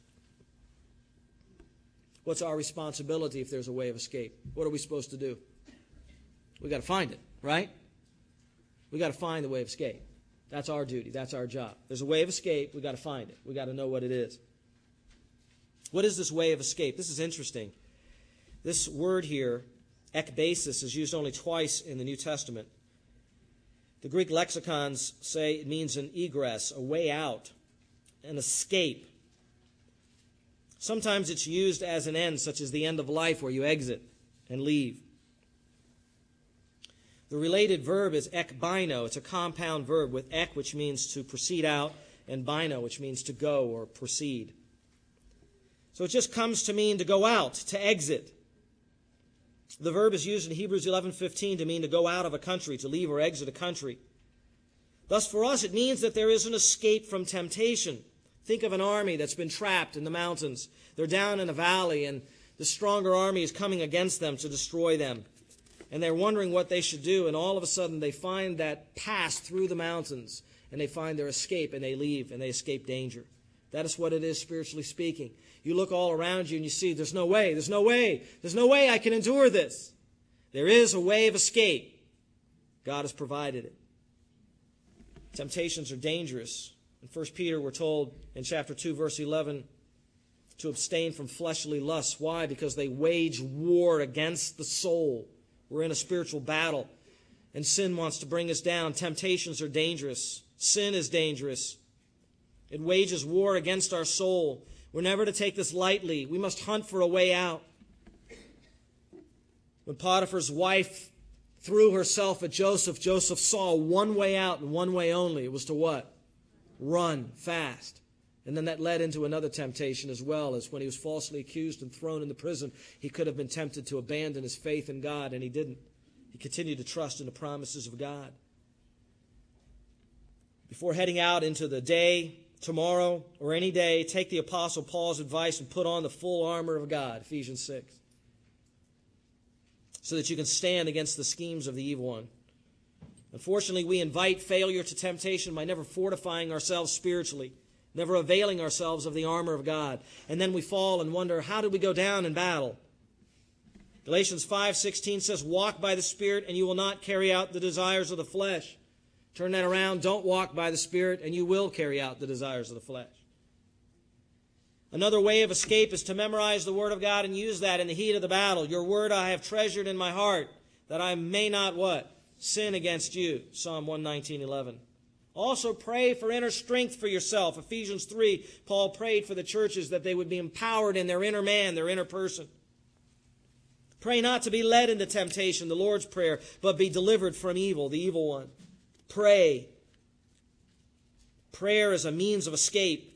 Speaker 1: What's our responsibility if there's a way of escape? What are we supposed to do? We've got to find it, right? We've got to find the way of escape. That's our duty. That's our job. There's a way of escape. We've got to find it. We've got to know what it is. What is this way of escape? This is interesting. This word here, ekbasis, is used only twice in the New Testament. The Greek lexicons say it means an egress, a way out, an escape. Sometimes it's used as an end, such as the end of life, where you exit and leave. The related verb is ekbino. It's a compound verb with ek, which means to proceed out, and bino, which means to go or proceed. So it just comes to mean to go out, to exit. The verb is used in Hebrews 11:15 to mean to go out of a country, to leave or exit a country. Thus, for us, it means that there is an escape from temptation. Think of an army that's been trapped in the mountains. They're down in a valley, and the stronger army is coming against them to destroy them. And they're wondering what they should do, and all of a sudden they find that pass through the mountains, and they find their escape, and they leave, and they escape danger. That is what it is, spiritually speaking. You look all around you and you see there's no way I can endure this. There is a way of escape. God has provided it. Temptations are dangerous. In 1 Peter, we're told in chapter 2, verse 11, to abstain from fleshly lusts. Why? Because they wage war against the soul. We're in a spiritual battle, and sin wants to bring us down. Temptations are dangerous. Sin is dangerous. It wages war against our soul. We're never to take this lightly. We must hunt for a way out. When Potiphar's wife threw herself at Joseph, Joseph saw one way out and one way only. It was to what? run fast. And then that led into another temptation as well, as when he was falsely accused and thrown into prison, he could have been tempted to abandon his faith in God, and he didn't. He continued to trust in the promises of God. Before heading out into the day, tomorrow, or any day, take the Apostle Paul's advice and put on the full armor of God, Ephesians 6, so that you can stand against the schemes of the evil one. Unfortunately, we invite failure to temptation by never fortifying ourselves spiritually, never availing ourselves of the armor of God. And then we fall and wonder, how did we go down in battle? Galatians 5:16 says, walk by the Spirit and you will not carry out the desires of the flesh. Turn that around. Don't walk by the Spirit and you will carry out the desires of the flesh. Another way of escape is to memorize the Word of God and use that in the heat of the battle. Your word I have treasured in my heart, that I may not what? Sin against you. Psalm 119:11. Also pray for inner strength for yourself. Ephesians 3, Paul prayed for the churches that they would be empowered in their inner man, their inner person. Pray not to be led into temptation, the Lord's Prayer, but be delivered from evil, the evil one. Pray. Prayer is a means of escape.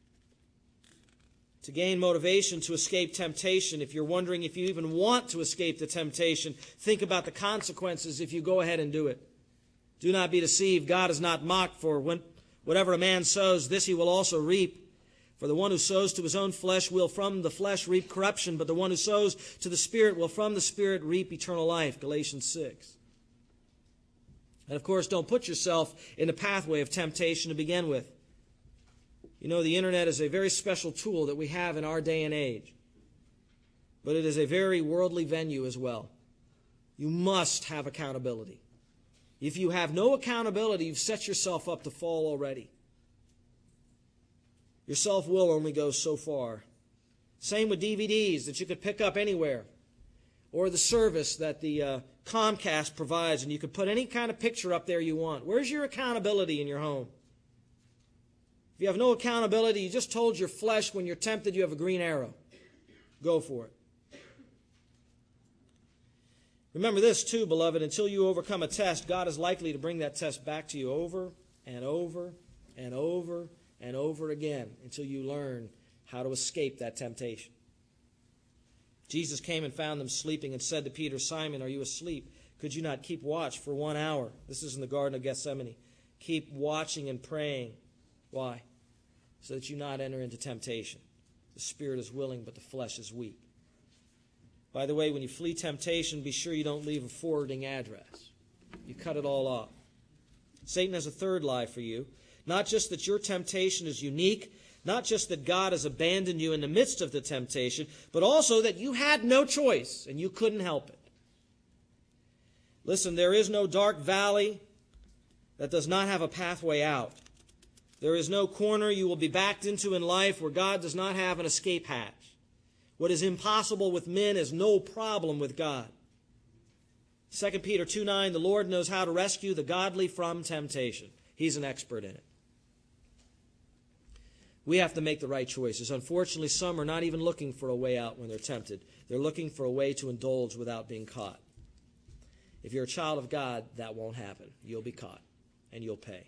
Speaker 1: To gain motivation to escape temptation, if you're wondering if you even want to escape the temptation, think about the consequences if you go ahead and do it. Do not be deceived. God is not mocked, for whatever a man sows, this he will also reap. For the one who sows to his own flesh will from the flesh reap corruption, but the one who sows to the Spirit will from the Spirit reap eternal life. Galatians 6. And of course, don't put yourself in the pathway of temptation to begin with. You know, the internet is a very special tool that we have in our day and age. But it is a very worldly venue as well. You must have accountability. If you have no accountability, you've set yourself up to fall already. Your self-will only goes so far. Same with DVDs that you could pick up anywhere. Or the service that the Comcast provides, and you can put any kind of picture up there you want. Where's your accountability in your home? If you have no accountability, you just told your flesh when you're tempted you have a green arrow. Go for it. Remember this too, beloved, until you overcome a test, God is likely to bring that test back to you over and over and over and over again until you learn how to escape that temptation. Jesus came and found them sleeping and said to Peter, Simon, are you asleep? Could you not keep watch for 1 hour? This is in the Garden of Gethsemane. Keep watching and praying. Why? So that you not enter into temptation. The spirit is willing, but the flesh is weak. By the way, when you flee temptation, be sure you don't leave a forwarding address. You cut it all off. Satan has a third lie for you. Not just that your temptation is unique, not just that God has abandoned you in the midst of the temptation, but also that you had no choice and you couldn't help it. Listen, there is no dark valley that does not have a pathway out. There is no corner you will be backed into in life where God does not have an escape hatch. What is impossible with men is no problem with God. 2 Peter 2:9, the Lord knows how to rescue the godly from temptation. He's an expert in it. We have to make the right choices. Unfortunately, some are not even looking for a way out when they're tempted. They're looking for a way to indulge without being caught. If you're a child of God, that won't happen. You'll be caught, and you'll pay.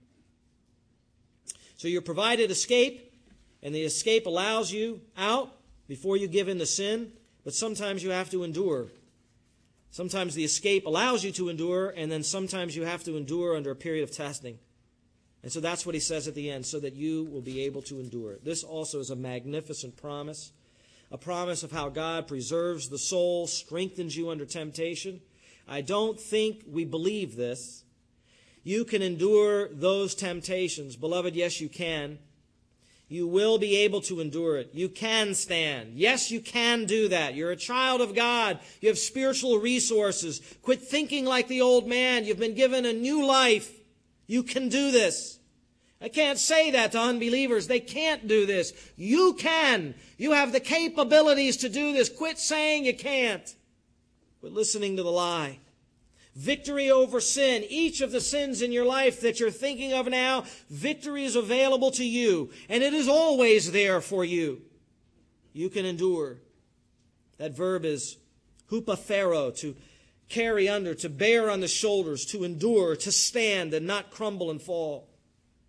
Speaker 1: So you're provided escape, and the escape allows you out before you give in to sin, but sometimes you have to endure. Sometimes the escape allows you to endure, and then sometimes you have to endure under a period of testing. And so that's what he says at the end, so that you will be able to endure. This also is a magnificent promise, a promise of how God preserves the soul, strengthens you under temptation. I don't think we believe this. You can endure those temptations. Beloved, yes, you can. You will be able to endure it. You can stand. Yes, you can do that. You're a child of God. You have spiritual resources. Quit thinking like the old man. You've been given a new life. You can do this. I can't say that to unbelievers. They can't do this. You can. You have the capabilities to do this. Quit saying you can't. Quit listening to the lie. Victory over sin. Each of the sins in your life that you're thinking of now, victory is available to you. And it is always there for you. You can endure. That verb is hupathero, to carry under, to bear on the shoulders, to endure, to stand and not crumble and fall.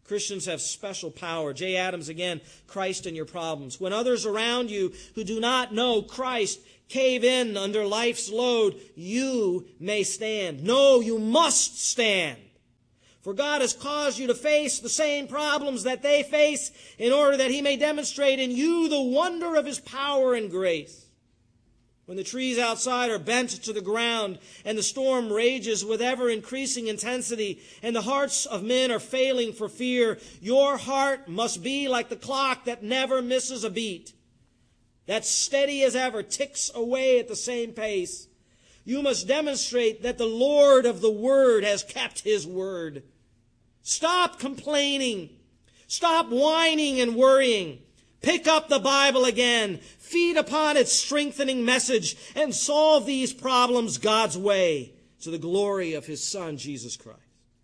Speaker 1: Christians have special power. J. Adams again, Christ in your problems. When others around you who do not know Christ cave in under life's load, you may stand. No, you must stand. For God has caused you to face the same problems that they face in order that He may demonstrate in you the wonder of His power and grace. When the trees outside are bent to the ground and the storm rages with ever-increasing intensity and the hearts of men are failing for fear, your heart must be like the clock that never misses a beat, that steady as ever ticks away at the same pace. You must demonstrate that the Lord of the Word has kept His word. Stop complaining. Stop whining and worrying. Pick up the Bible again. Feed upon its strengthening message and solve these problems God's way to the glory of His Son, Jesus Christ.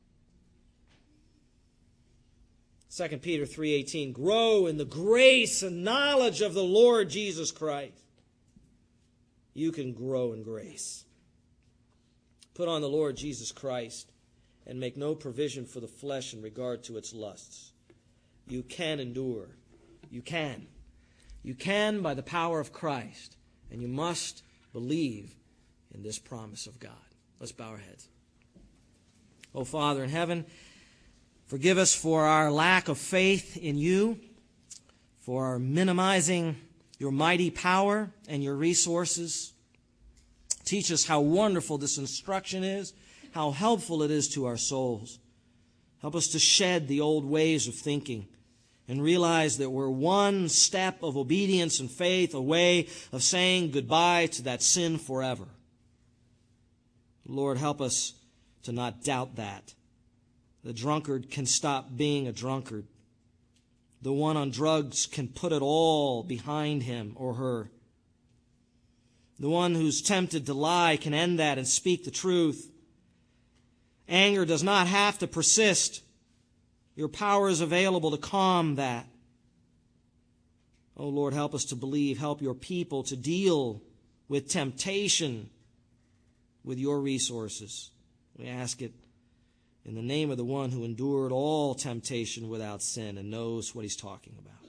Speaker 1: 2 Peter 3:18, grow in the grace and knowledge of the Lord Jesus Christ. You can grow in grace. Put on the Lord Jesus Christ and make no provision for the flesh in regard to its lusts. You can endure. You can. You can by the power of Christ, and you must believe in this promise of God. Let's bow our heads. Oh, Father in heaven, forgive us for our lack of faith in you, for our minimizing your mighty power and your resources. Teach us how wonderful this instruction is, how helpful it is to our souls. Help us to shed the old ways of thinking and realize that we're one step of obedience and faith away of saying goodbye to that sin forever. Lord, help us to not doubt that. The drunkard can stop being a drunkard. The one on drugs can put it all behind him or her. The one who's tempted to lie can end that and speak the truth. Anger does not have to persist. Your power is available to calm that. Oh, Lord, help us to believe. Help your people to deal with temptation with your resources. We ask it in the name of the one who endured all temptation without sin and knows what He's talking about.